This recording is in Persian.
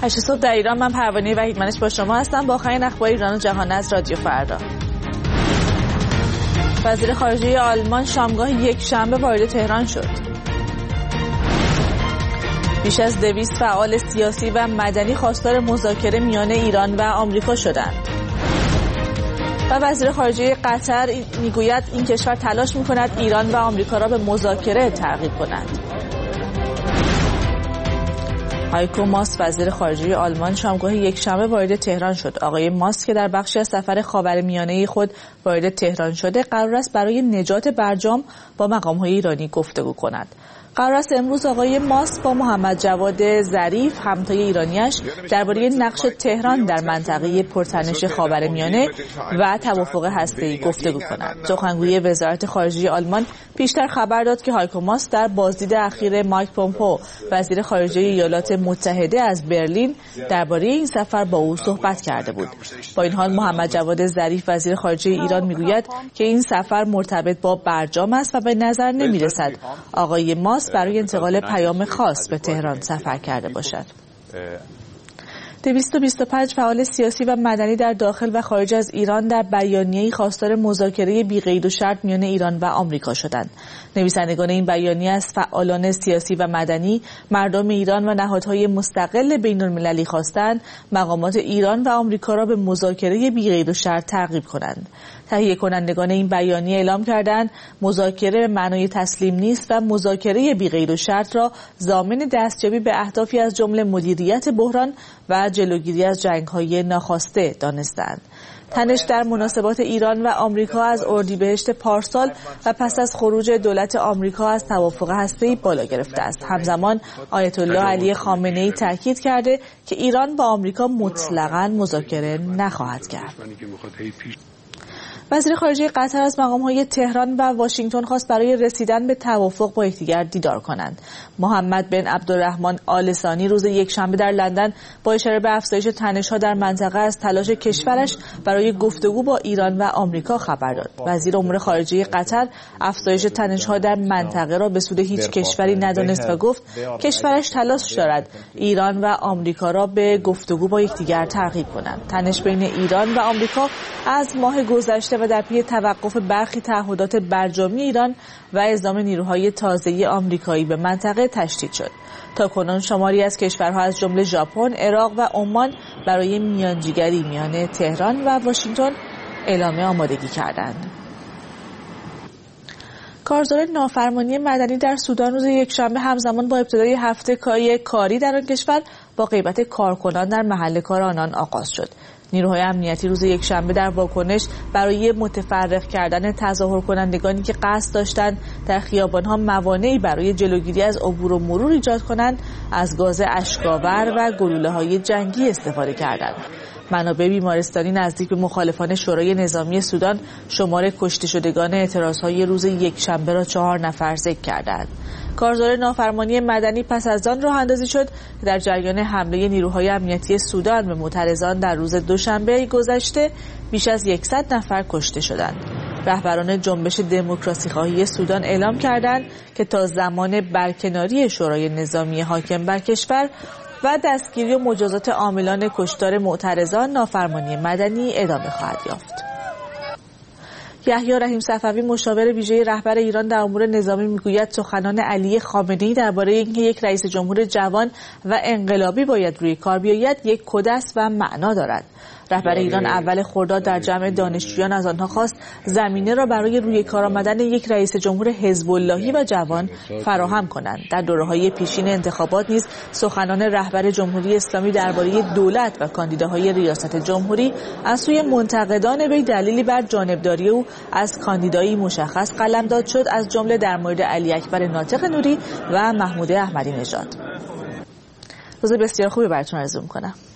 8 صبح در ایران. من پروانه وحیدمنش با شما هستم با آخرین اخبار ایران و جهان از رادیو فردا. وزیر خارجه آلمان شامگاه یک شنبه وارد تهران شد. بیش از 200 فعال سیاسی و مدنی خواستار مذاکره میان ایران و آمریکا شدند. و وزیر خارجه قطر میگوید این کشور تلاش میکند ایران و آمریکا را به مذاکره ترغیب کنند. هایکو ماس وزیر خارجه آلمان شامگاه یک شنبه وارد تهران شد. آقای ماس که در بخشی از سفر خاورمیانه خود وارد تهران شده قرار است برای نجات برجام با مقام‌های ایرانی گفتگو کند. قرار است امروز آقای ماس با محمد جواد ظریف همتای ایرانیش درباره نقش تهران در منطقه پرتنش خاورمیانه و توافق هسته‌ای گفتگو کنند. سخنگوی وزارت خارجه آلمان پیشتر خبر داد که هایکو ماس در بازدید اخیر مایک پومپئو وزیر خارجه ایالات متحده از برلین درباره این سفر با او صحبت کرده بود. با این حال محمد جواد ظریف وزیر خارجه ایران میگوید که این سفر مرتبط با برجام است و به نظر نمی‌رسد آقای ماس برای انتقال پیام خاص به تهران سفر کرده باشد. 225 فعال سیاسی و مدنی در داخل و خارج از ایران در بیانیه‌ای خواستار مذاکره بی قید و شرط میان ایران و آمریکا شدند. نویسندگان این بیانیه از فعالان سیاسی و مدنی، مردم ایران و نهادهای مستقل بین‌المللی خواستند مقامات ایران و آمریکا را به مذاکره بی قید و شرط ترغیب کنند. تهیه کنندگان این بیانیه اعلام کردند مذاکره معنای تسلیم نیست و مذاکره بی قید و شرط را ضامن دستیابی به اهدافی از جمله مدیریت بحران و جلوگیری از جنگ‌های ناخواسته دانستند. تنش در مناسبات ایران و آمریکا از اردیبهشت پارسال و پس از خروج دولت آمریکا از توافق هسته‌ای بالا گرفته است. همزمان آیت الله علی خامنه‌ای تاکید کرده که ایران با آمریکا مطلقاً مذاکره نخواهد کرد. وزیر خارجه قطر از مقام‌های تهران و واشنگتن خواست برای رسیدن به توافق با یکدیگر دیدار کنند. محمد بن عبدالرحمن آل ثانی روز یکشنبه در لندن با اشاره به افزایش تنش‌ها در منطقه از تلاش کشورش برای گفتگو با ایران و آمریکا خبر داد. وزیر امور خارجه قطر افزایش تنش‌ها در منطقه را به سود هیچ کشوری ندانست و گفت کشورش تلاش دارد ایران و آمریکا را به گفتگو با یکدیگر ترغیب کنند. تنش بین ایران و آمریکا از ماه گذشته و در پی توقف برخی تعهدات برجامی ایران و اعزام نیروهای تازه آمریکایی به منطقه تشدید شد. تاکنون شماری از کشورها از جمله ژاپن، عراق و عمان برای میانجیگری میان تهران و واشنگتن اعلام آمادگی کردند. کارزار نافرمانی مدنی در سودان روز یکشنبه همزمان با ابتدای هفته کاری در آن کشور با غیبت کارکنان در محل کار آنان آغاز شد. نیروهای امنیتی روز یکشنبه در واکنش برای متفرق کردن تظاهر کنندگانی که قصد داشتند در خیابان‌ها موانعی برای جلوگیری از عبور و مرور ایجاد کنند از گاز اشک‌آور و گلوله‌های جنگی استفاده کردند. منابع بیمارستانی نزدیک به مخالفان شورای نظامی سودان شمار کشته شدگان اعتراضهای روز یکشنبه را 4 نفر ذکر کردند. کارزار نافرمانی مدنی پس از آن راه اندازی شد که در جریان حمله نیروهای امنیتی سودان به معترضان در روز دوشنبه گذشته بیش از 100 نفر کشته شدند. رهبران جنبش دموکراسی خواهی سودان اعلام کردند که تا زمان برکناری شورای نظامی حاکم بر کشور و دستگیری و مجازات عاملان کشتار معترضان نافرمانی مدنی ادامه خواهد یافت. یحیی رحیم صفوی مشاور ویژه رهبر ایران در امور نظامی میگوید سخنان علی خامنه‌ای درباره اینکه یک رئیس جمهور جوان و انقلابی باید روی کار بیاید یک کد است و معنا دارد. رهبر ایران اول خرداد در جمع دانشجویان از آنها خواست زمینه را برای روی کار آمدن یک رئیس جمهور حزب اللهی و جوان فراهم کنند. در دوره‌های پیشین انتخابات نیز سخنان رهبر جمهوری اسلامی درباره دولت و کاندیداهای ریاست جمهوری از سوی منتقدان وی دلیلی بر جانبداری او از کاندیدایی مشخص قلمداد شد، از جمله در مورد علی اکبر ناطق نوری و محمود احمدی نژاد. روز بسیار خوبی براتون آرزو می‌کنم.